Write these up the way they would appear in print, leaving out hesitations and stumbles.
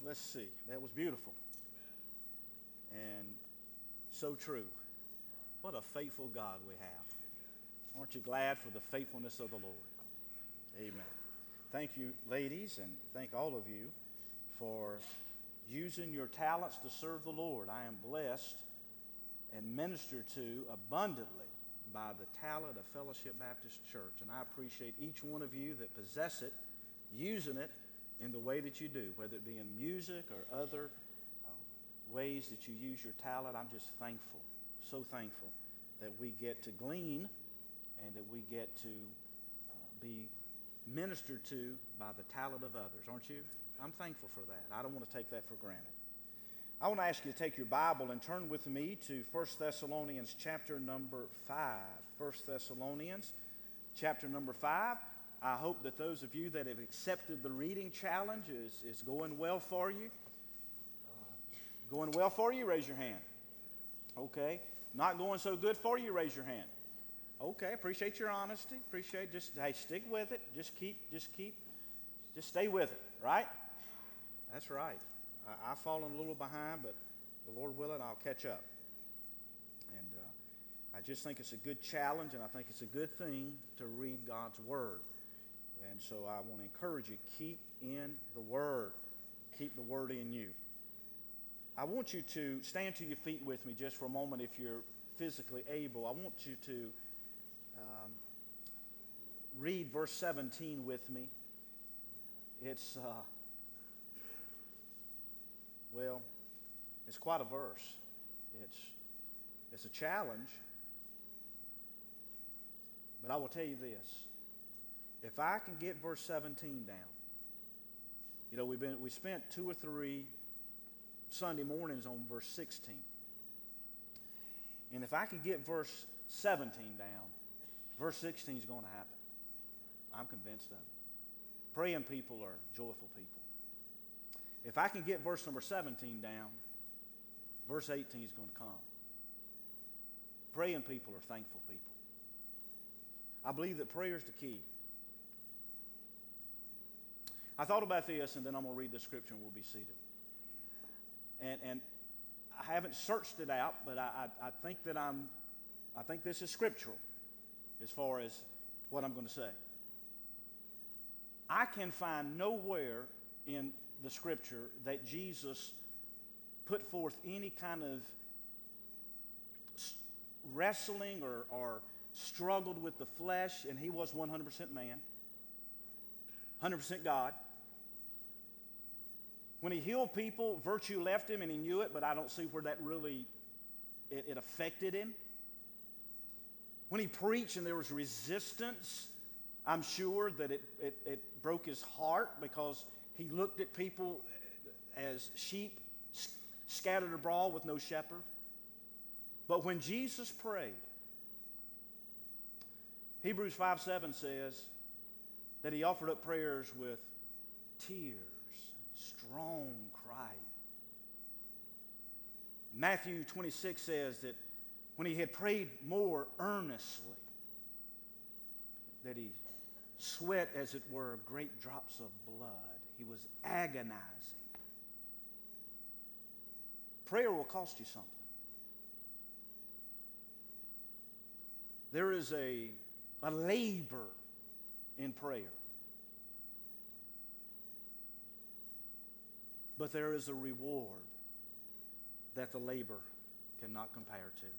let's see. That was beautiful. And so true. What a faithful God we have. Aren't you glad for the faithfulness of the Lord? Amen. Thank you, ladies, and thank all of you for using your talents to serve the Lord. I am blessed and ministered to abundantly by the talent of Fellowship Baptist Church. And I appreciate each one of you that possess it, using it in the way that you do, whether it be in music or other ways that you use your talent. I'm just thankful, so thankful that we get to glean and that we get to be ministered to by the talent of others, aren't you? I'm thankful for that. I don't want to take that for granted. I want to ask you to take your Bible and turn with me to 1 Thessalonians chapter number 5. 1 Thessalonians chapter number 5. I hope that those of you that have accepted the reading challenge is going well for you. Going well for you? Raise your hand. Okay. Not going so good for you? Raise your hand. Okay. Appreciate your honesty. Appreciate hey, stick with it. Just stay with it. Right? That's right. I've fallen a little behind, but the Lord willing, I'll catch up. And I just think it's a good challenge, and I think it's a good thing to read God's Word. And so I want to encourage you, keep in the Word. Keep the Word in you. I want you to stand to your feet with me just for a moment if you're physically able. I want you to read verse 17 with me. It's quite a verse. It's a challenge. But I will tell you this. If I can get verse 17 down, you know, we spent 2 or 3 Sunday mornings on verse 16. And if I can get verse 17 down, verse 16 is going to happen. I'm convinced of it. Praying people are joyful people. If I can get verse number 17 down, verse 18 is going to come. Praying people are thankful people. I believe that prayer is the key. I thought about this, and then I'm going to read the scripture and we'll be seated. And I haven't searched it out, but I think this is scriptural as far as what I'm going to say. I can find nowhere in the scripture that Jesus put forth any kind of wrestling or struggled with the flesh, and he was 100% man, 100% God. When he healed people, virtue left him and he knew it, but I don't see where that really, it affected him. When he preached and there was resistance, I'm sure that it broke his heart because he looked at people as sheep scattered abroad with no shepherd. But when Jesus prayed, Hebrews 5:7 says that he offered up prayers with tears, strong crying. Matthew 26 says that when he had prayed more earnestly, that he sweat, as it were, great drops of blood. He was agonizing. Prayer will cost you something. There is a labor in prayer. But there is a reward that the labor cannot compare to.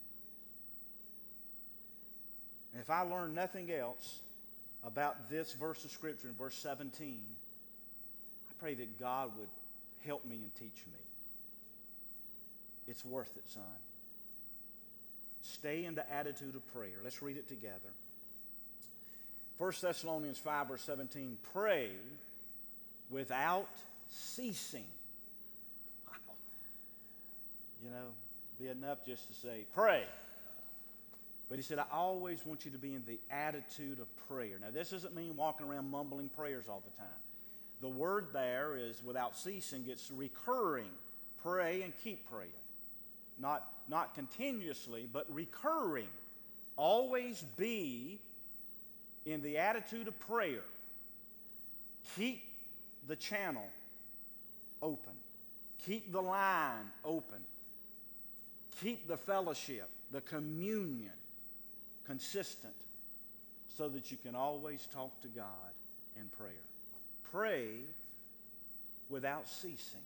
And if I learn nothing else about this verse of Scripture in verse 17, I pray that God would help me and teach me. It's worth it, son. Stay in the attitude of prayer. Let's read it together. 1 Thessalonians 5, verse 17, pray without ceasing. Wow. You know, be enough just to say, pray. But he said, I always want you to be in the attitude of prayer. Now, this doesn't mean walking around mumbling prayers all the time. The word there is without ceasing. It's recurring. Pray and keep praying. Not continuously, but recurring. Always be in the attitude of prayer. Keep the channel open. Keep the line open. Keep the fellowship, the communion consistent so that you can always talk to God in prayer. Pray without ceasing.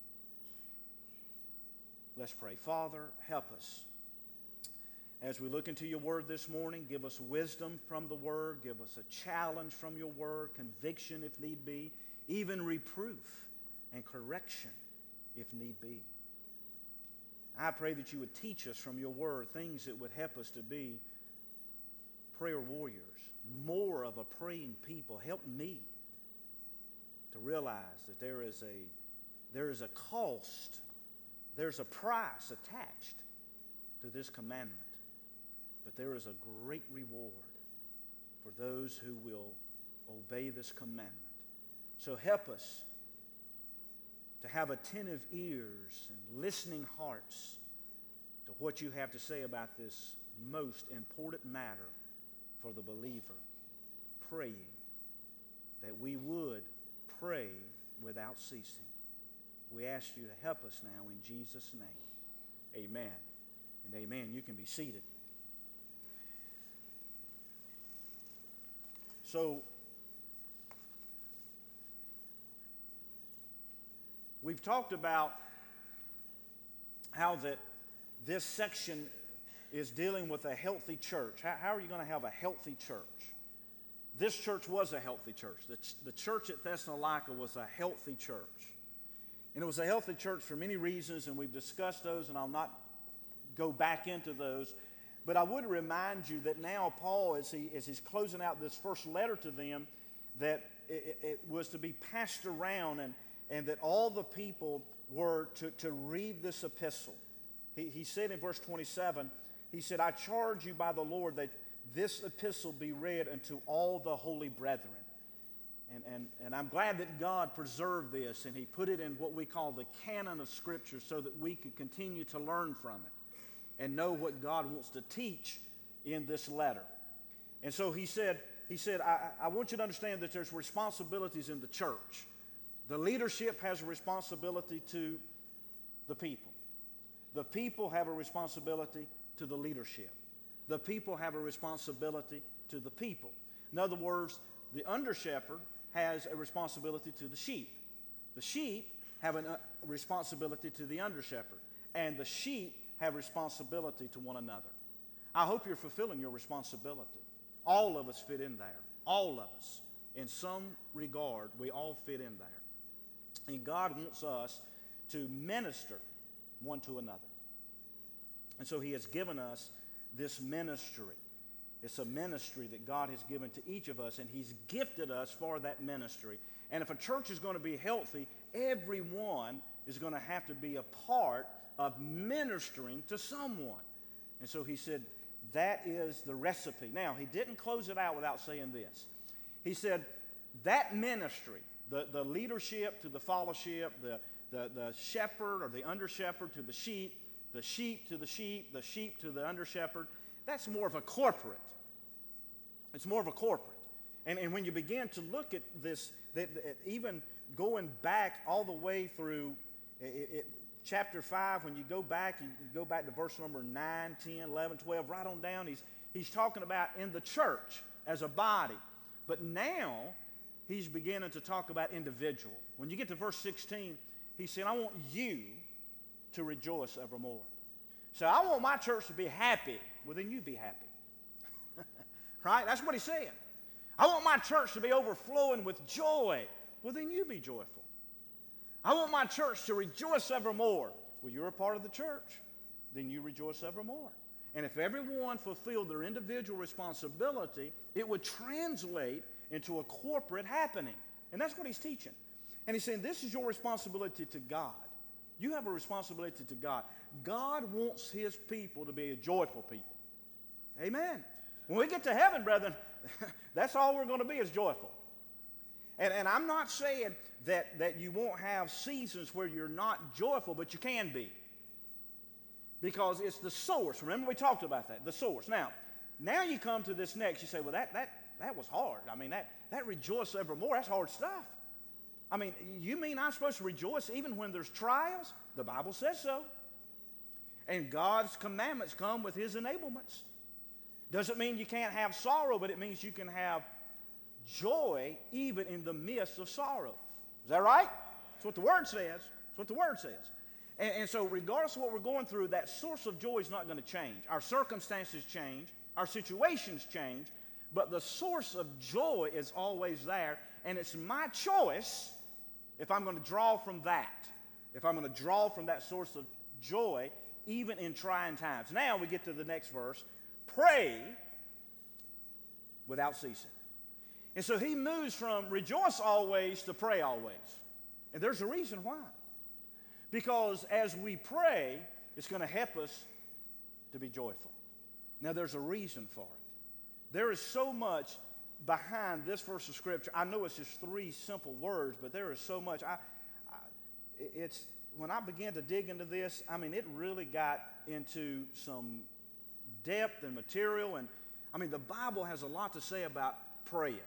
Let's pray. Father, help us. As we look into your word this morning, give us wisdom from the word. Give us a challenge from your word, conviction if need be, even reproof and correction if need be. I pray that you would teach us from your word things that would help us to be prayer warriors, more of a praying people. Help me to realize that there is a cost, there's a price attached to this commandment. But there is a great reward for those who will obey this commandment. So help us to have attentive ears and listening hearts to what you have to say about this most important matter for the believer, praying, that we would pray without ceasing. We ask you to help us now in Jesus' name. Amen and amen. You can be seated. So, we've talked about how that this section is dealing with a healthy church. How are you going to have a healthy church? This church was a healthy church. The church at Thessalonica was a healthy church. And it was a healthy church for many reasons, and we've discussed those, and I'll not go back into those. But I would remind you that now Paul, as he's closing out this first letter to them, that it was to be passed around and that all the people were to read this epistle. He said in verse 27, he said, I charge you by the Lord that this epistle be read unto all the holy brethren. And I'm glad that God preserved this and he put it in what we call the canon of Scripture so that we could continue to learn from it and know what God wants to teach in this letter. And so he said, I want you to understand that there's responsibilities in the church. The leadership has a responsibility to the people. The people have a responsibility to the leadership. The people have a responsibility to the people. In other words, the under-shepherd has a responsibility to the sheep. The sheep have a responsibility to the under-shepherd. And the sheep have responsibility to one another. I hope you're fulfilling your responsibility. All of us fit in there. All of us. In some regard, we all fit in there. And God wants us to minister one to another. And so he has given us this ministry. It's a ministry that God has given to each of us, and he's gifted us for that ministry. And if a church is going to be healthy, everyone is going to have to be a part of ministering to someone. And so he said, that is the recipe. Now, he didn't close it out without saying this. He said, that ministry, the leadership to the fellowship, the shepherd or the under-shepherd to the sheep to the sheep, the sheep to the under-shepherd, that's more of a corporate. It's more of a corporate. And when you begin to look at this, even going back all the way through chapter 5, when you go back to verse number 9, 10, 11, 12, right on down, he's talking about in the church as a body. But now, he's beginning to talk about individual. When you get to verse 16, he said, I want you to rejoice evermore. So I want my church to be happy. Well, then you be happy. Right? That's what he's saying. I want my church to be overflowing with joy. Well, then you be joyful. I want my church to rejoice evermore. Well, you're a part of the church. Then you rejoice evermore. And if everyone fulfilled their individual responsibility, it would translate into a corporate happening. And that's what he's teaching. And he's saying this is your responsibility to God. You have a responsibility to God. God wants his people to be a joyful people. Amen. When we get to heaven, brethren, that's all we're going to be is joyful. And I'm not saying that you won't have seasons where you're not joyful, but you can be. Because it's the source. Remember we talked about that, the source. Now you come to this next, you say, well, that was hard. I mean, that rejoice evermore, that's hard stuff. I mean, you mean I'm supposed to rejoice even when there's trials? The Bible says so. And God's commandments come with his enablements. Doesn't mean you can't have sorrow, but it means you can have joy even in the midst of sorrow. Is that right? That's what the Word says. That's what the Word says. And so regardless of what we're going through, that source of joy is not going to change. Our circumstances change. Our situations change. But the source of joy is always there. And it's my choice if I'm going to draw from that. If I'm going to draw from that source of joy even in trying times. Now we get to the next verse. Pray without ceasing. And so he moves from rejoice always to pray always. And there's a reason why. Because as we pray, it's going to help us to be joyful. Now there's a reason for it. There is so much behind this verse of Scripture. I know it's just 3 simple words, but there is so much. When I began to dig into this, I mean, it really got into some depth and material. And I mean, the Bible has a lot to say about praying.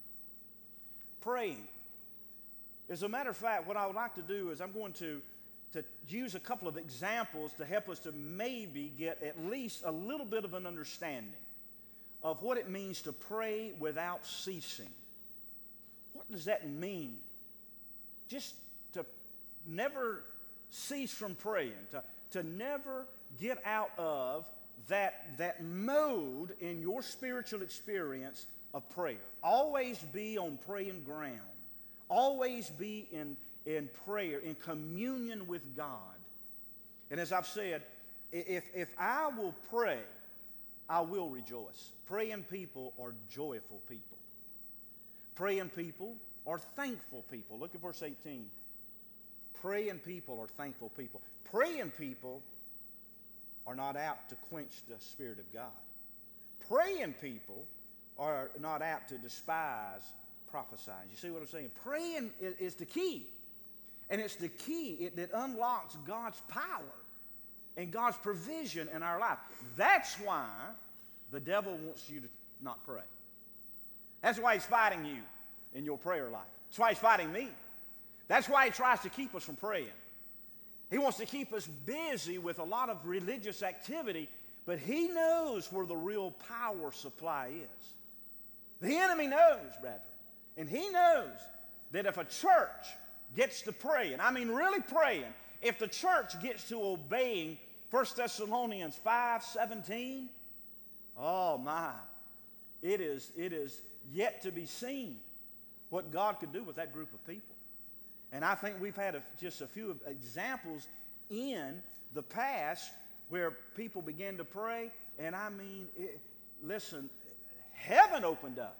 Praying. As a matter of fact, what I would like to do is I'm going to use a couple of examples to help us to maybe get at least a little bit of an understanding of what it means to pray without ceasing. What does that mean? Just to never cease from praying, to never get out of that mode in your spiritual experience of prayer. Always be on praying ground. Always be in prayer, in communion with God. And as I've said, if I will pray, I will rejoice. Praying people are joyful people. Praying people are thankful people. Look at verse 18. Praying people are thankful people. Praying people are not apt to quench the Spirit of God. Praying people are not apt to despise prophesying. You see what I'm saying? Praying is the key. And it's the key that unlocks God's power and God's provision in our life. That's why the devil wants you to not pray. That's why he's fighting you in your prayer life. That's why he's fighting me. That's why he tries to keep us from praying. He wants to keep us busy with a lot of religious activity, but he knows where the real power supply is. The enemy knows, brethren. And he knows that if a church gets to praying, I mean really praying, if the church gets to obeying 1 Thessalonians 5:17, oh my, it is yet to be seen what God could do with that group of people. And I think we've had just a few examples in the past where people began to pray, and I mean, listen, heaven opened up,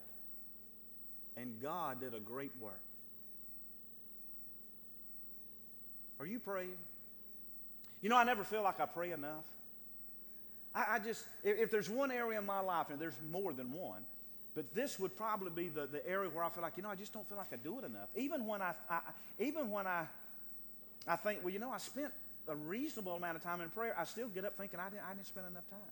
and God did a great work. Are you praying? You know, I never feel like I pray enough. I just, if there's one area in my life, and there's more than one, but this would probably be the area where I feel like, I just don't feel like I do it enough. Even when I think, well, I spent a reasonable amount of time in prayer, I still get up thinking I didn't spend enough time.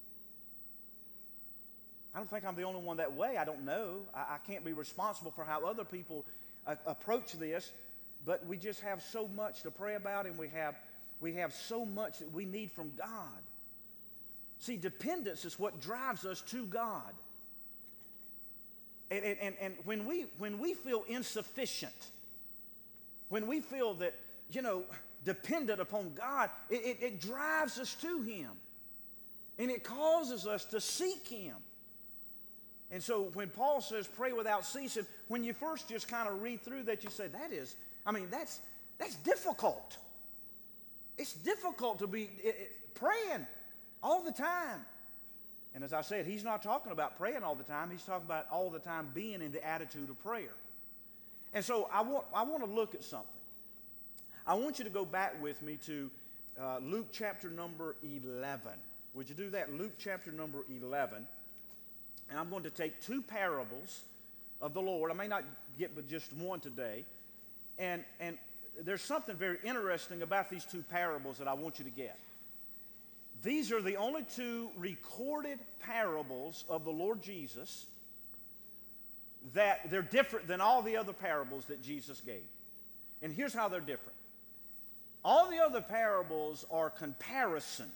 I don't think I'm the only one that way. I don't know. I can't be responsible for how other people approach this, but we just have so much to pray about, and we have so much that we need from God. See, dependence is what drives us to God. And when we feel insufficient, when we feel that, dependent upon God, it drives us to Him. And it causes us to seek Him. And so when Paul says pray without ceasing, when you first just kind of read through that, you say, that's difficult. It's difficult to be praying all the time. And as I said, he's not talking about praying all the time. He's talking about all the time being in the attitude of prayer. And so I want to look at something. I want you to go back with me to Luke chapter number 11. Would you do that? Luke chapter number 11. And I'm going to take 2 parables of the Lord. I may not get but just one today. And there's something very interesting about these 2 parables that I want you to get. These are the only 2 recorded parables of the Lord Jesus that they're different than all the other parables that Jesus gave. And here's how they're different. All the other parables are comparison.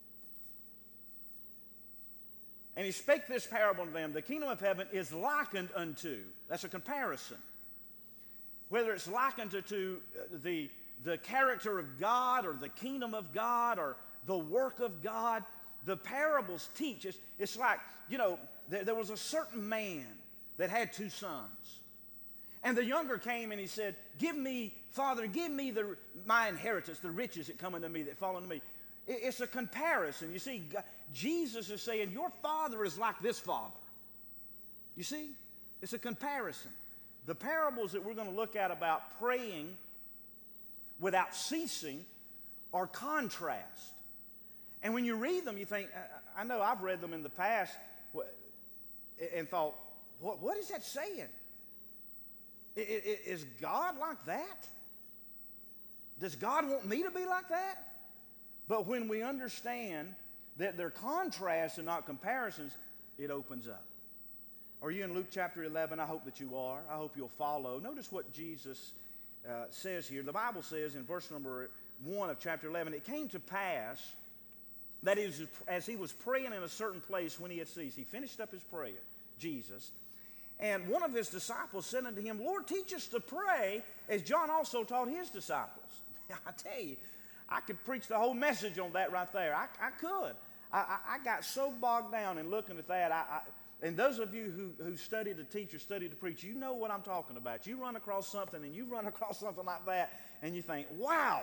And he spake this parable unto them, the kingdom of heaven is likened unto. That's a comparison. Whether it's likened to the character of God or the kingdom of God or the work of God, the parables teach. It's like, there was a certain man that had 2 sons. And the younger came and he said, Father, give me my inheritance, the riches that come unto me, that fall unto me. It's a comparison. You see, Jesus is saying, your father is like this father. You see? It's a comparison. The parables that we're going to look at about praying without ceasing are contrast. And when you read them, you think, I know I've read them in the past and thought, what is that saying? Is God like that? Does God want me to be like that? But when we understand that they're contrasts and not comparisons, it opens up. Are you in Luke chapter 11? I hope that you are. I hope you'll follow. Notice what Jesus says here. The Bible says in verse number 1 of chapter 11, it came to pass that as he was praying in a certain place when he had ceased, he finished up his prayer, Jesus, and one of his disciples said unto him, Lord, teach us to pray as John also taught his disciples. I tell you, I could preach the whole message on that right there. I could. I got so bogged down in looking at that. And those of you who study to teach or study to preach, you know what I'm talking about. You run across something and you run across something like that and you think, wow,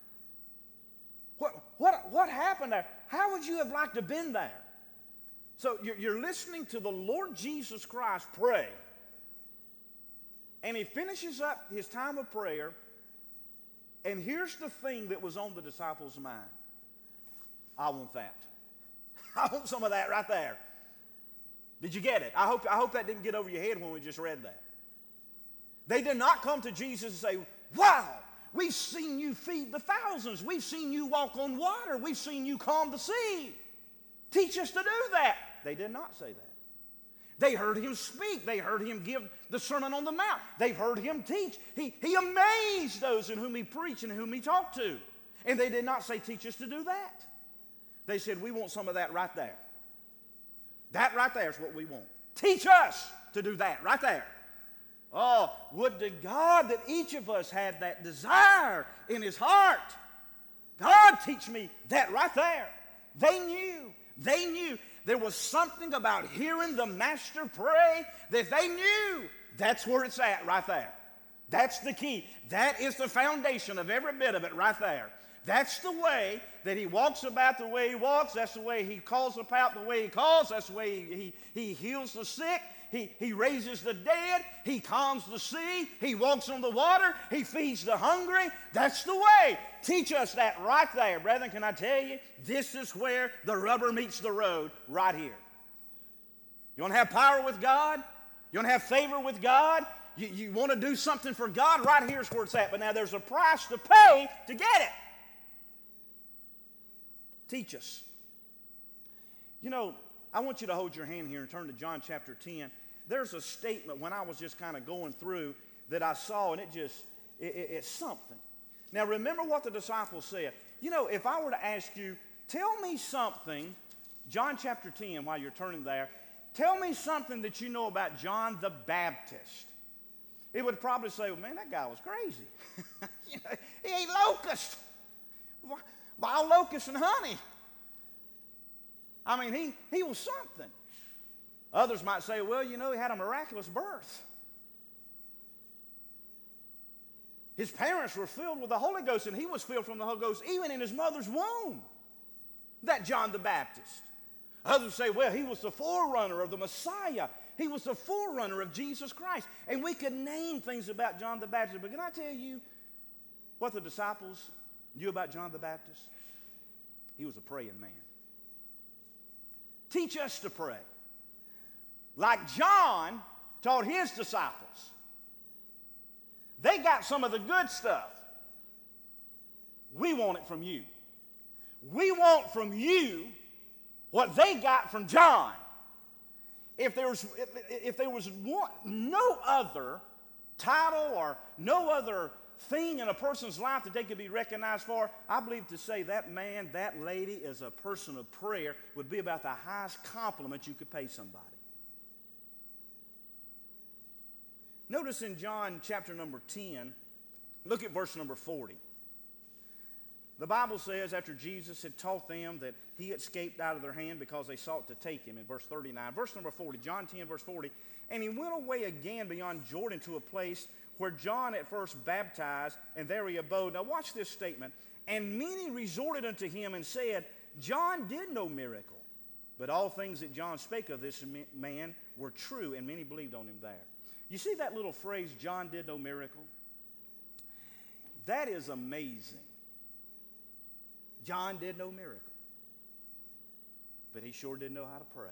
what happened there? How would you have liked to have been there? So you're listening to the Lord Jesus Christ pray. And he finishes up his time of prayer. And here's the thing that was on the disciples' mind. I want that. I want some of that right there. Did you get it? I hope that didn't get over your head when we just read that. They did not come to Jesus and say, wow, we've seen you feed the thousands. We've seen you walk on water. We've seen you calm the sea. Teach us to do that. They did not say that. They heard him speak. They heard him give the Sermon on the Mount. They've heard him teach. He amazed those in whom he preached and whom he talked to. And they did not say, teach us to do that. They said, we want some of that right there. That right there is what we want. Teach us to do that right there. Oh, would to God that each of us had that desire in his heart. God, teach me that right there. They knew. There was something about hearing the Master pray that they knew. That's where it's at right there. That's the key. That is the foundation of every bit of it right there. That's the way that he walks about the way he walks. That's the way he calls about the way he calls. That's the way he heals the sick. He raises the dead. He calms the sea. He walks on the water. He feeds the hungry. That's the way. Teach us that right there. Brethren, can I tell you, this is where the rubber meets the road, right here. You want to have power with God? You want to have favor with God? You want to do something for God? Right here's where it's at. But now there's a price to pay to get it. Teach us. You know, I want you to hold your hand here and turn to John chapter 10. There's a statement when I was just kind of going through that I saw, and it's something. Now, remember what the disciples said. You know, if I were to ask you, tell me something, John chapter 10, while you're turning there, tell me something that you know about John the Baptist. It would probably say, well, man, that guy was crazy. He ate locusts. Wild locusts and honey. I mean, he was something. Others might say, well, he had a miraculous birth. His parents were filled with the Holy Ghost, and he was filled from the Holy Ghost even in his mother's womb. That John the Baptist. Others say, well, he was the forerunner of the Messiah. He was the forerunner of Jesus Christ. And we could name things about John the Baptist, but can I tell you what the disciples knew about John the Baptist? He was a praying man. Teach us to pray. Like John taught his disciples. They got some of the good stuff. We want it from you. We want from you what they got from John. If there was no other title or no other thing in a person's life that they could be recognized for, I believe to say that man, that lady is a person of prayer would be about the highest compliment you could pay somebody. Notice in John chapter number 10, look at verse number 40. The Bible says after Jesus had taught them that he escaped out of their hand because they sought to take him, in verse 39. Verse number 40, John 10, verse 40. And he went away again beyond Jordan to a place where John at first baptized, and there he abode. Now watch this statement. And many resorted unto him and said, John did no miracle, but all things that John spake of this man were true, and many believed on him there. You see that little phrase, John did no miracle? That is amazing. John did no miracle, but he sure did know how to pray.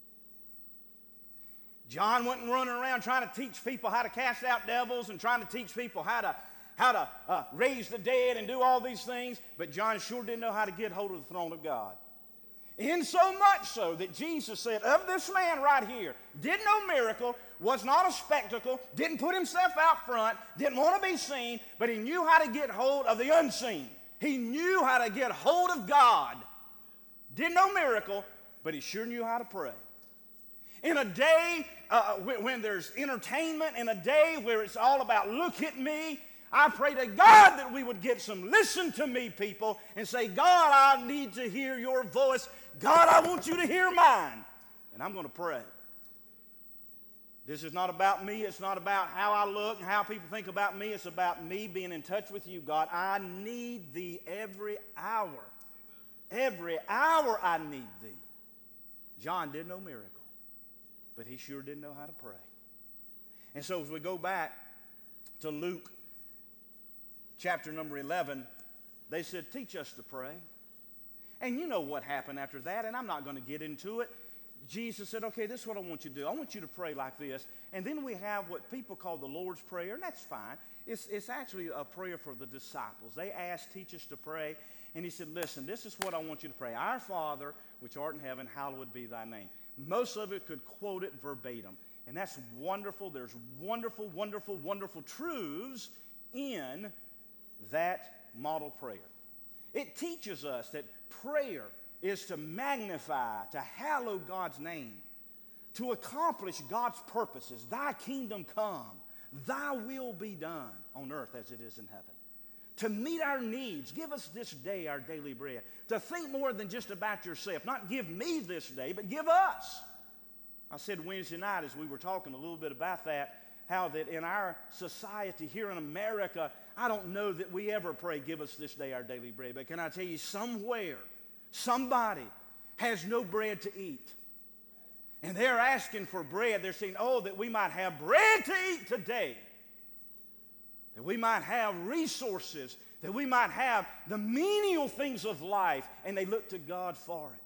John wasn't running around trying to teach people how to cast out devils and trying to teach people how to raise the dead and do all these things, but John sure didn't know how to get hold of the throne of God. In so much so that Jesus said, of this man right here, did no miracle, was not a spectacle, didn't put himself out front, didn't want to be seen, but he knew how to get hold of the unseen. He knew how to get hold of God. Did no miracle, but he sure knew how to pray. In a day when there's entertainment, in a day where it's all about look at me, I pray to God that we would get some listen to me people and say, God, I need to hear your voice. God, I want you to hear mine. And I'm going to pray. This is not about me. It's not about how I look and how people think about me. It's about me being in touch with you, God. I need thee every hour. Every hour I need thee. John did no miracle, but he sure didn't know how to pray. And so as we go back to Luke chapter number 11, they said, teach us to pray. And you know what happened after that, and I'm not going to get into it. Jesus said, okay, this is what I want you to do. I want you to pray like this. And then we have what people call the Lord's Prayer, and that's fine. It's actually a prayer for the disciples. They asked, teach us to pray. And he said, listen, this is what I want you to pray. Our Father, which art in heaven, hallowed be thy name. Most of it could quote it verbatim. And that's wonderful. There's wonderful, wonderful, wonderful truths in that model prayer. It teaches us that prayer is to magnify, to hallow God's name, to accomplish God's purposes. Thy kingdom come, thy will be done on earth as it is in heaven. To meet our needs, give us this day our daily bread. To think more than just about yourself. Not give me this day, but give us. I said Wednesday night as we were talking a little bit about that, how that in our society here in America, I don't know that we ever pray, give us this day our daily bread. But can I tell you, somewhere, somebody has no bread to eat. And they're asking for bread. They're saying, oh, that we might have bread to eat today. That we might have resources. That we might have the menial things of life. And they look to God for it.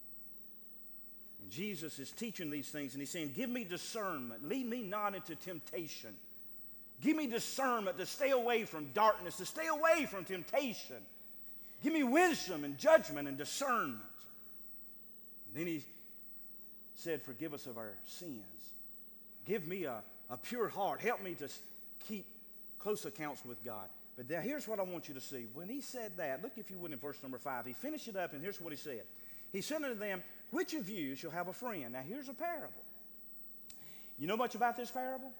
And Jesus is teaching these things. And he's saying, give me discernment. Lead me not into temptation. Give me discernment to stay away from darkness. To stay away from temptation. Give me wisdom and judgment and discernment. And then he said, forgive us of our sins. Give me a pure heart. Help me to keep close accounts with God. But now here's what I want you to see. When he said that, look if you would in verse number 5. He finished it up and here's what he said. He said unto them, which of you shall have a friend? Now here's a parable. You know much about this parable?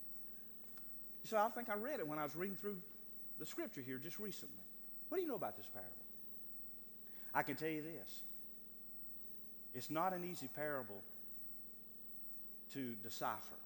So I think I read it when I was reading through the scripture here just recently. What do you know about this parable? I can tell you this. It's not an easy parable to decipher,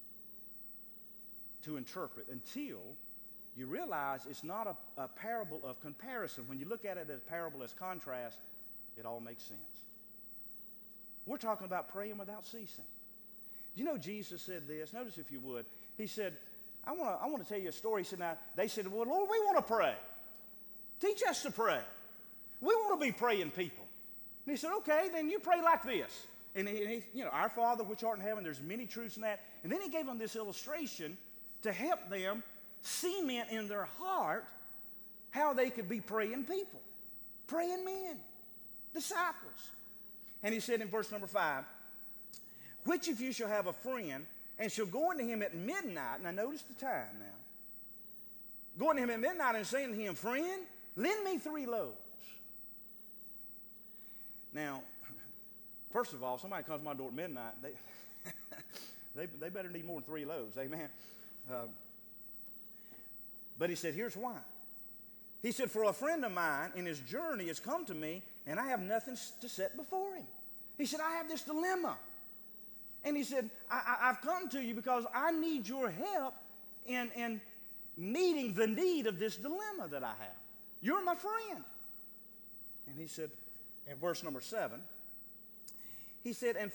to interpret, until you realize it's not a parable of comparison. When you look at it as a parable as contrast, it all makes sense. We're talking about praying without ceasing. You know, Jesus said this. Notice if you would. He said, I want to tell you a story. He said, now, they said, well, Lord, we want to pray. Teach us to pray. We want to be praying people. And he said, okay, then you pray like this. And he, you know, our Father which art in heaven, there's many truths in that. And then he gave them this illustration to help them cement in their heart how they could be praying people, praying men, disciples. And he said in verse number 5, which of you shall have a friend and shall go unto him at midnight. Now notice the time now. going to him at midnight and saying to him, friend, lend me 3 loaves. Now, first of all, somebody comes to my door at midnight, they better need more than 3 loaves, amen? But he said, here's why. He said, for a friend of mine in his journey has come to me, and I have nothing to set before him. He said, I have this dilemma. And he said, I've come to you because I need your help in meeting the need of this dilemma that I have. You're my friend. And he said, in verse number 7, he said, and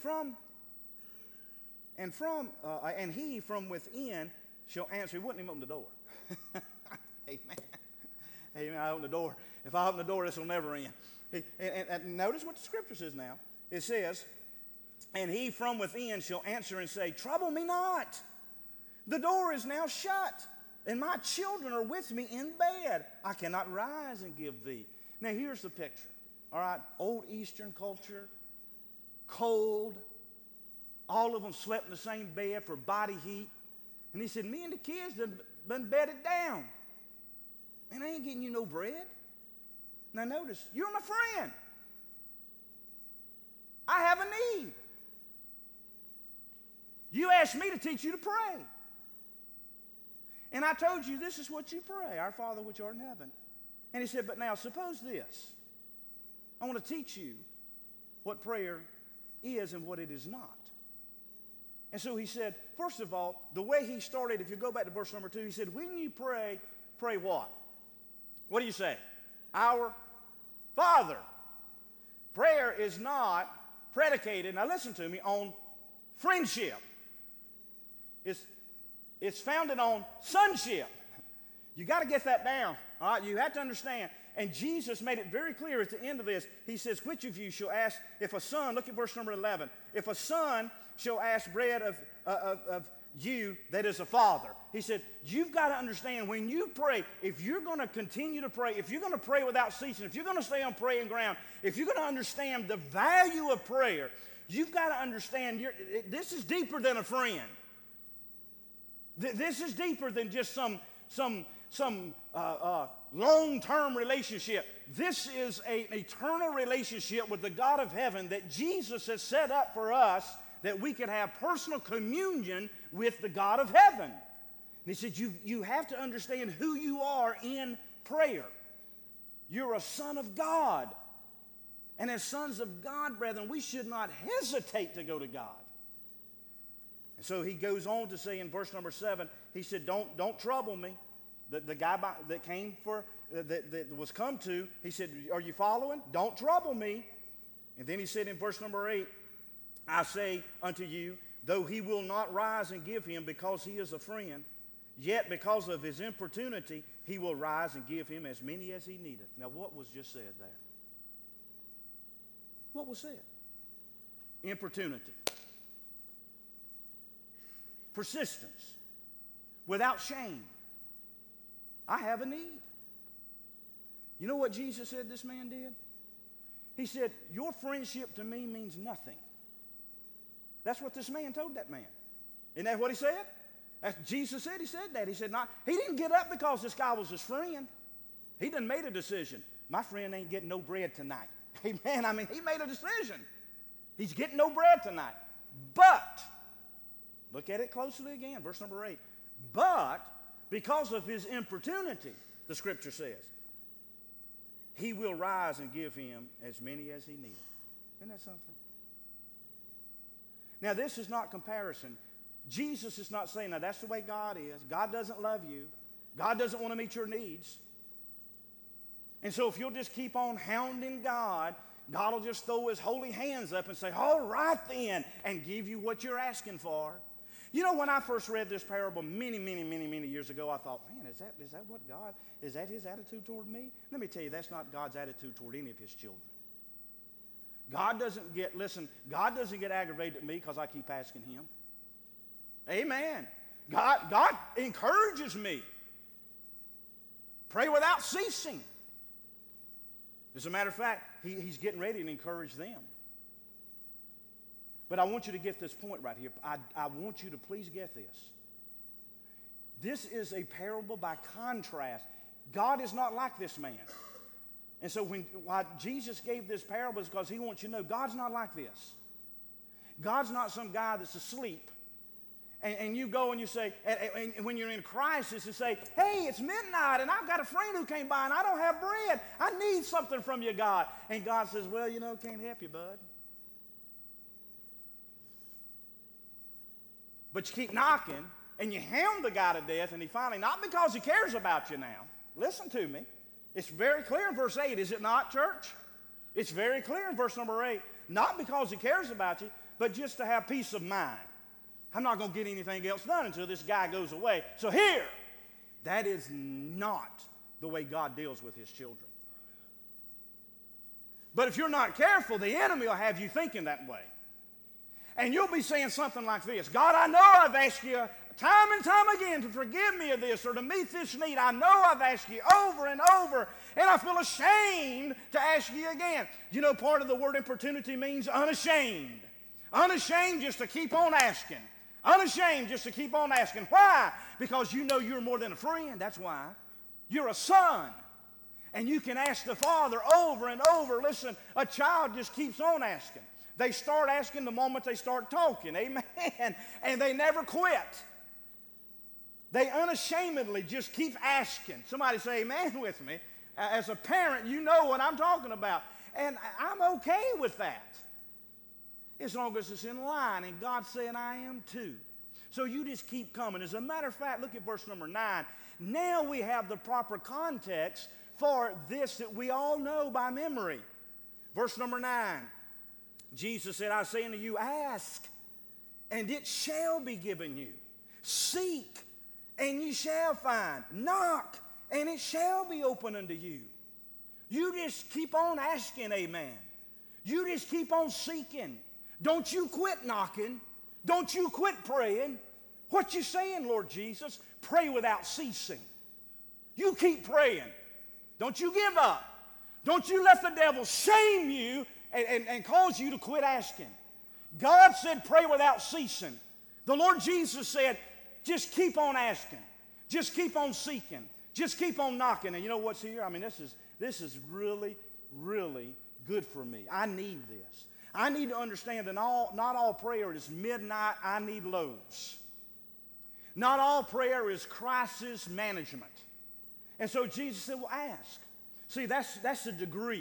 he from within shall answer. He wouldn't even open the door. Amen. Amen. I open the door. If I open the door, this will never end. And notice what the scripture says now. It says, and he from within shall answer and say, trouble me not. The door is now shut, and my children are with me in bed. I cannot rise and give thee. Now here's the picture. All right, old Eastern culture, cold. All of them slept in the same bed for body heat. And he said, me and the kids done bedded down. And I ain't getting you no bread. Now notice, you're my friend. I have a need. You asked me to teach you to pray. And I told you this is what you pray, our Father which art in heaven. And he said, but now suppose this. I want to teach you what prayer is and what it is not. And so he said, first of all, the way he started, if you go back to verse number 2, he said, when you pray, pray what? What do you say? Our Father. Prayer is not predicated, now listen to me, on friendship. It's founded on sonship. You got to get that down. All right? You have to understand. And Jesus made it very clear at the end of this. He says, which of you shall ask, if a son, look at verse number 11, if a son shall ask bread of you that is a father. He said, you've got to understand when you pray, if you're going to continue to pray, if you're going to pray without ceasing, if you're going to stay on praying ground, if you're going to understand the value of prayer, you've got to understand this is deeper than a friend. This is deeper than just some long-term relationship. This is an eternal relationship with the God of heaven that Jesus has set up for us, that we can have personal communion with the God of heaven. And he said, you have to understand who you are in prayer. You're a son of God. And as sons of God, brethren, we should not hesitate to go to God. And so he goes on to say in verse number 7, he said, don't trouble me. The guy that came for, that was come to, he said, are you following? Don't trouble me. And then he said in verse number 8, I say unto you, though he will not rise and give him because he is a friend, yet because of his importunity, he will rise and give him as many as he needeth. Now what was just said there? What was said? Importunity. Persistence. Without shame. I have a need. You know what Jesus said this man did? He said, your friendship to me means nothing. That's what this man told that man. Isn't that what he said? As Jesus said, he said that. He said, he didn't get up because this guy was his friend. He done made a decision. My friend ain't getting no bread tonight. Amen. I mean, he made a decision. He's getting no bread tonight. But, look at it closely again, verse number 8. But, because of his importunity, the scripture says, he will rise and give him as many as he needeth. Isn't that something? Now, this is not comparison. Jesus is not saying, now that's the way God is. God doesn't love you. God doesn't want to meet your needs. And so if you'll just keep on hounding God, God will just throw his holy hands up and say, all right then, and give you what you're asking for. You know, when I first read this parable many years ago, I thought, man, is that what God, is that his attitude toward me? Let me tell you, that's not God's attitude toward any of his children. God doesn't get aggravated at me because I keep asking him. Amen. God encourages me. Pray without ceasing. As a matter of fact, he's getting ready to encourage them. But I want you to get this point right here. I want you to please get this. This is a parable by contrast. God is not like this man. And so why Jesus gave this parable is because he wants you to know God's not like this. God's not some guy that's asleep. And you go and you say, and when you're in crisis, you say, hey, it's midnight, and I've got a friend who came by, and I don't have bread. I need something from you, God. And God says, well, can't help you, bud. But you keep knocking, and you hound the guy to death, and he finally, not because he cares about you now. Listen to me. It's very clear in verse 8, is it not, church? It's very clear in verse number 8. Not because he cares about you, but just to have peace of mind. I'm not going to get anything else done until this guy goes away. So here, that is not the way God deals with his children. But if you're not careful, the enemy will have you thinking that way. And you'll be saying something like this: God, I know I've asked you time and time again to forgive me of this or to meet this need. I know I've asked you over and over, and I feel ashamed to ask you again. Part of the word importunity means unashamed. Unashamed just to keep on asking. Unashamed just to keep on asking. Why? Because you know you're more than a friend. That's why. You're a son. And you can ask the Father over and over. Listen, a child just keeps on asking. They start asking the moment they start talking. Amen. And they never quit. They unashamedly just keep asking. Somebody say amen with me. As a parent, you know what I'm talking about. And I'm okay with that, as long as it's in line, and God's saying I am too. So you just keep coming. As a matter of fact, look at verse number 9. Now we have the proper context for this that we all know by memory. Verse number 9. Jesus said, I say unto you, ask, and it shall be given you. Seek, and ye shall find. Knock, and it shall be open unto you. You just keep on asking, amen. You just keep on seeking. Don't you quit knocking. Don't you quit praying. What you saying, Lord Jesus? Pray without ceasing. You keep praying. Don't you give up. Don't you let the devil shame you and cause you to quit asking. God said pray without ceasing. The Lord Jesus said just keep on asking. Just keep on seeking. Just keep on knocking. And you know what's here? I mean, this is really, really good for me. I need this. I need to understand that not all prayer is midnight, I need loaves. Not all prayer is crisis management. And so Jesus said, well, ask. See, that's a degree.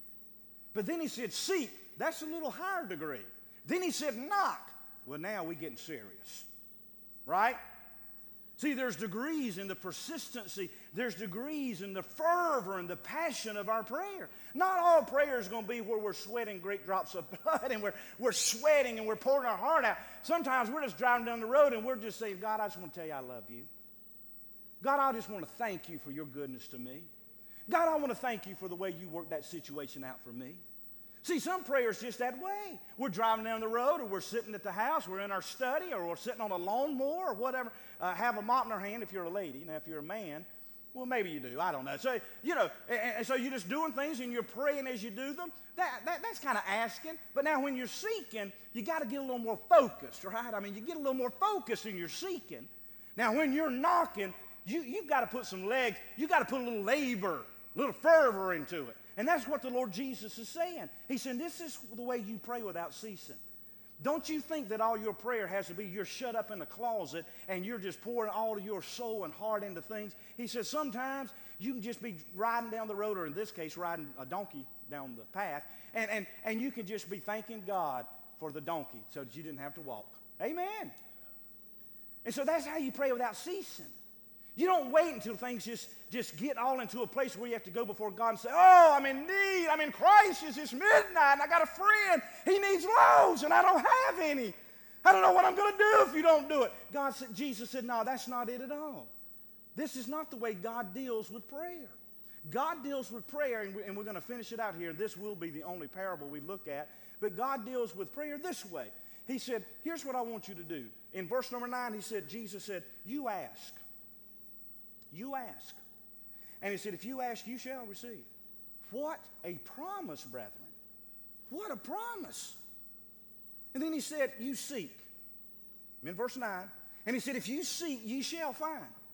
But then he said, seek. That's a little higher degree. Then he said, knock. Well, now we're getting serious. Right? See, there's degrees in the persistency. There's degrees in the fervor and the passion of our prayer. Not all prayer is going to be where we're sweating great drops of blood and we're sweating and we're pouring our heart out. Sometimes we're just driving down the road and we're just saying, God, I just want to tell you I love you. God, I just want to thank you for your goodness to me. God, I want to thank you for the way you worked that situation out for me. See, some prayers just that way. We're driving down the road, or we're sitting at the house, we're in our study, or we're sitting on a lawnmower, or whatever. Have a mop in our hand if you're a lady. Now, if you're a man, well, maybe you do. I don't know. So, and so you're just doing things, and you're praying as you do them. That's kind of asking. But now when you're seeking, you got to get a little more focused, right? I mean, you get a little more focused in your seeking. Now, when you're knocking, you've got to put some legs. You've got to put a little labor, a little fervor into it. And that's what the Lord Jesus is saying. He said, this is the way you pray without ceasing. Don't you think that all your prayer has to be you're shut up in a closet and you're just pouring all of your soul and heart into things. He says sometimes you can just be riding down the road, or in this case, riding a donkey down the path, and you can just be thanking God for the donkey so that you didn't have to walk. Amen. And so that's how you pray without ceasing. You don't wait until things just get all into a place where you have to go before God and say, oh, I'm in need, I'm in crisis, it's midnight, and I got a friend, he needs loaves, and I don't have any. I don't know what I'm going to do if you don't do it. Jesus said, no, that's not it at all. This is not the way God deals with prayer. God deals with prayer, and we're going to finish it out here. This will be the only parable we look at, but God deals with prayer this way. He said, here's what I want you to do. In verse number 9, Jesus said, you ask. You ask. And he said, if you ask, you shall receive. What a promise, brethren. What a promise. And then he said, you seek. In verse 9. And he said, if you seek, ye shall find.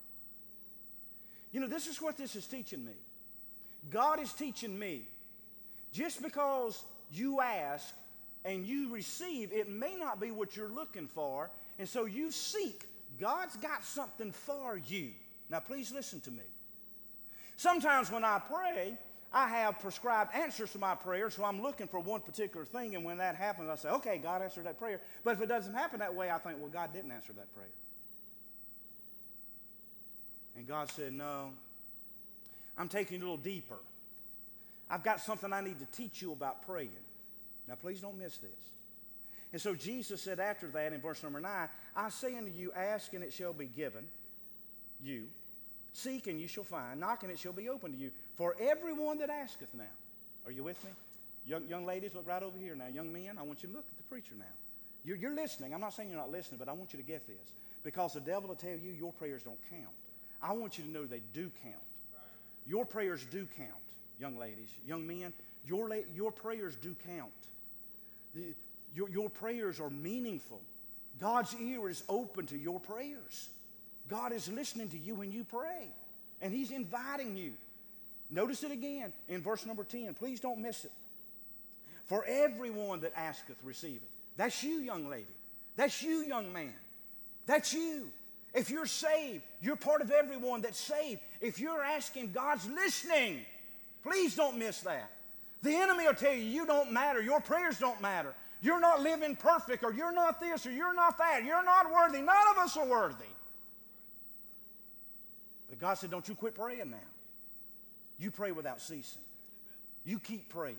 You know, this is what this is teaching me. God is teaching me, just because you ask and you receive, it may not be what you're looking for, and so you seek. God's got something for you. Now, please listen to me. Sometimes when I pray, I have prescribed answers to my prayer, so I'm looking for one particular thing, and when that happens, I say, okay, God answered that prayer. But if it doesn't happen that way, I think, well, God didn't answer that prayer. And God said, no, I'm taking it a little deeper. I've got something I need to teach you about praying. Now, please don't miss this. And so Jesus said after that in verse number 9, I say unto you, ask and it shall be given you. Seek and you shall find. Knock and it shall be opened to you. For everyone that asketh now. Are you with me? Young ladies, look right over here now. Young men, I want you to look at the preacher now. You're listening. I'm not saying you're not listening, but I want you to get this. Because the devil will tell you your prayers don't count. I want you to know they do count. Your prayers do count, young ladies. Young men, your prayers do count. Your prayers are meaningful. God's ear is open to your prayers. God is listening to you when you pray. And He's inviting you. Notice it again in verse number 10. Please don't miss it. For everyone that asketh receiveth. That's you, young lady. That's you, young man. That's you. If you're saved, you're part of everyone that's saved. If you're asking, God's listening. Please don't miss that. The enemy will tell you, you don't matter. Your prayers don't matter. You're not living perfect, or you're not this, or you're not that. You're not worthy. None of us are worthy. But God said, don't you quit praying now. You pray without ceasing. You keep praying.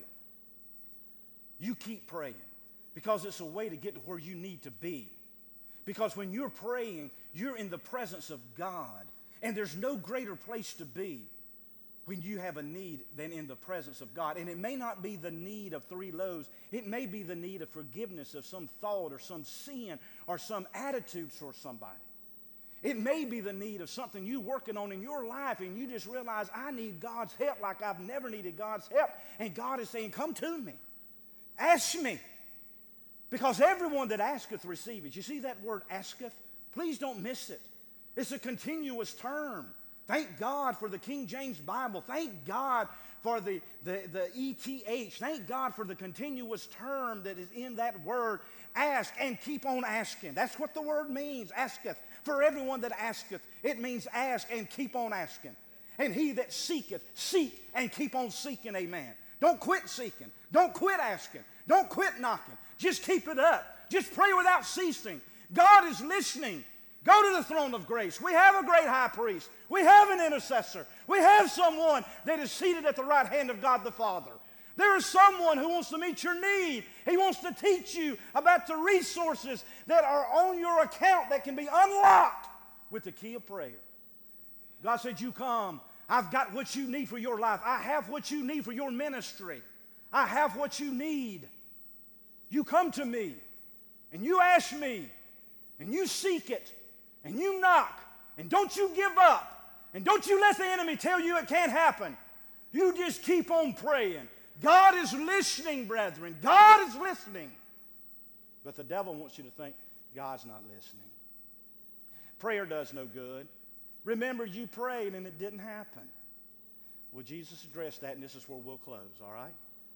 You keep praying. Because it's a way to get to where you need to be. Because when you're praying, you're in the presence of God. And there's no greater place to be when you have a need than in the presence of God. And it may not be the need of 3 loaves. It may be the need of forgiveness of some thought or some sin or some attitude towards somebody. It may be the need of something you're working on in your life, and you just realize, I need God's help like I've never needed God's help. And God is saying, come to me. Ask me. Because everyone that asketh receiveth. You see that word asketh? Please don't miss it. It's a continuous term. Thank God for the King James Bible. Thank God for the ETH. Thank God for the continuous term that is in that word. Ask and keep on asking. That's what the word means, asketh. For everyone that asketh, it means ask and keep on asking. And he that seeketh, seek and keep on seeking, amen. Don't quit seeking. Don't quit asking. Don't quit knocking. Just keep it up. Just pray without ceasing. God is listening. Go to the throne of grace. We have a great high priest. We have an intercessor. We have someone that is seated at the right hand of God the Father. There is someone who wants to meet your need. He wants to teach you about the resources that are on your account that can be unlocked with the key of prayer. God said, you come. I've got what you need for your life. I have what you need for your ministry. I have what you need. You come to me, and you ask me, and you seek it, and you knock, and don't you give up, and don't you let the enemy tell you it can't happen. You just keep on praying. God is listening, brethren. God is listening. But the devil wants you to think God's not listening. Prayer does no good. Remember, you prayed and it didn't happen. Well, Jesus addressed that, and this is where we'll close, all right?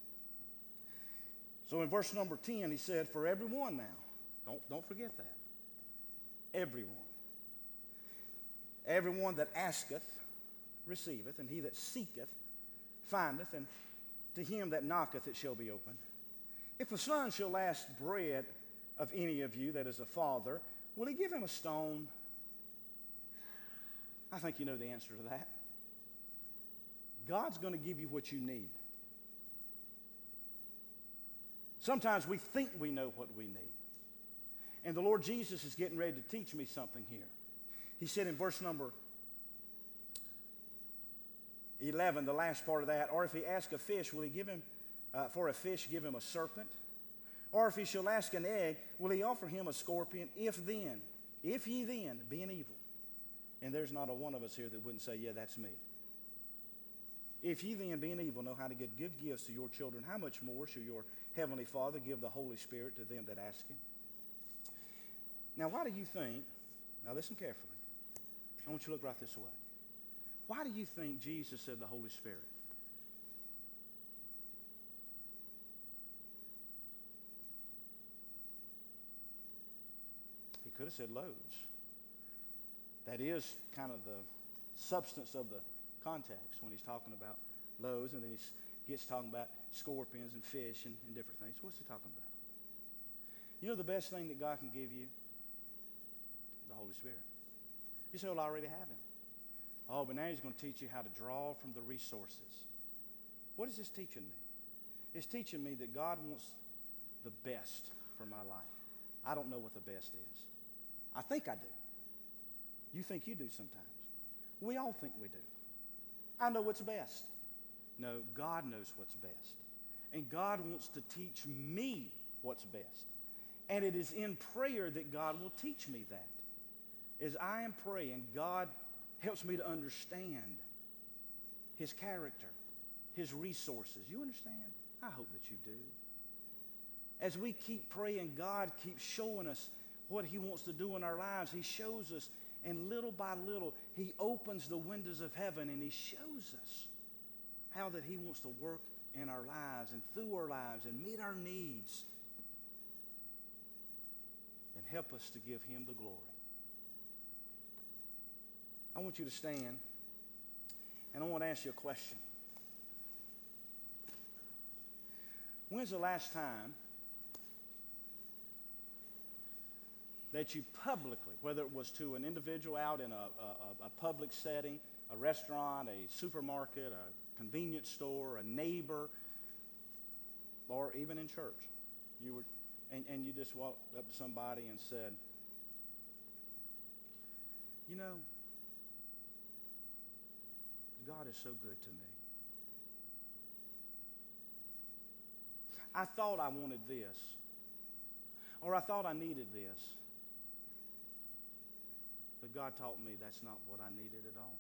So in verse number 10, he said, for everyone now. Don't forget that. Everyone. Everyone that asketh, receiveth, and he that seeketh, findeth, and to him that knocketh it shall be opened. If a son shall ask bread of any of you that is a father, will he give him a stone? I think you know the answer to that. God's going to give you what you need. Sometimes we think we know what we need. And the Lord Jesus is getting ready to teach me something here. He said in verse number 11, the last part of that, or if he ask a fish, will he give him, for a fish, give him a serpent? Or if he shall ask an egg, will he offer him a scorpion? If ye then, being evil, and there's not a one of us here that wouldn't say, yeah, that's me. If ye then, being evil, know how to give good gifts to your children, how much more shall your heavenly Father give the Holy Spirit to them that ask him? Now, why do you think, now listen carefully, I want you to look right this way. Why do you think Jesus said the Holy Spirit? He could have said loads. That is kind of the substance of the context when he's talking about loaves, and then he gets talking about scorpions and fish and different things. What's he talking about? You know the best thing that God can give you? The Holy Spirit. You say, well, I already have him. Oh, but now he's going to teach you how to draw from the resources. What is this teaching me? It's teaching me that God wants the best for my life. I don't know what the best is. I think I do. You think you do sometimes. We all think we do. I know what's best. No, God knows what's best. And God wants to teach me what's best. And it is in prayer that God will teach me that. As I am praying, God helps me to understand his character, his resources. You understand? I hope that you do. As we keep praying, God keeps showing us what he wants to do in our lives. He shows us, and little by little, he opens the windows of heaven and he shows us how that he wants to work in our lives and through our lives and meet our needs and help us to give him the glory. I want you to stand, and I want to ask you a question. When's the last time that you publicly, whether it was to an individual out in a public setting, a restaurant, a supermarket, a convenience store, a neighbor, or even in church, you were, and you just walked up to somebody and said, you know, God is so good to me. I thought I wanted this, or I thought I needed this, but God taught me that's not what I needed at all.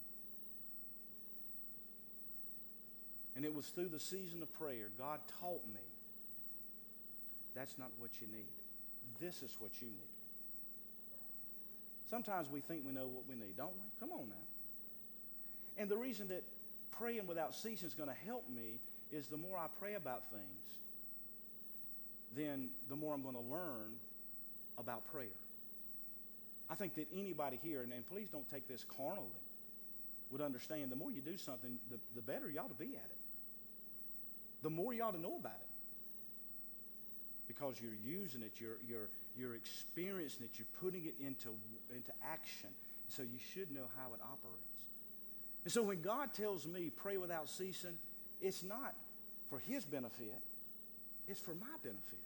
And it was through the season of prayer, God taught me that's not what you need. This is what you need. Sometimes we think we know what we need, don't we? Come on now. And the reason that praying without ceasing is going to help me is the more I pray about things, then the more I'm going to learn about prayer. I think that anybody here, and please don't take this carnally, would understand the more you do something, the better you ought to be at it. The more you ought to know about it. Because you're using it, you're experiencing it, you're putting it into action. So you should know how it operates. And so when God tells me pray without ceasing, it's not for his benefit, it's for my benefit.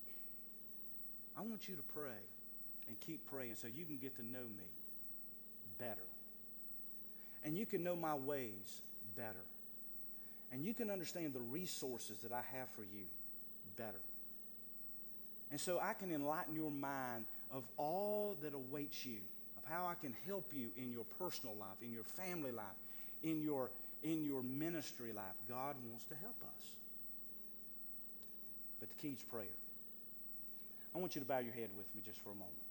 I want you to pray and keep praying so you can get to know me better. And you can know my ways better. And you can understand the resources that I have for you better. And so I can enlighten your mind of all that awaits you, of how I can help you in your personal life, in your family life, in your ministry life. God wants to help us. But the key is prayer. I want you to bow your head with me just for a moment.